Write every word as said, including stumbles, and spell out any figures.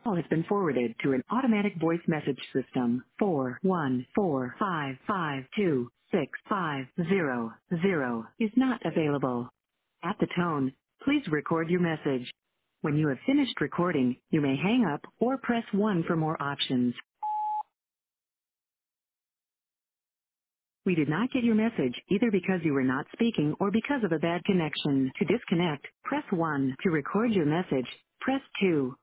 Call has been forwarded to an automatic voice message system. Four one four five five two six five zero zero is not available. At the tone, please record your message. When you have finished recording, you may hang up or press one for more options. We did not get your message either because you were not speaking or because of a bad connection. To disconnect, press one. To record your message, press two.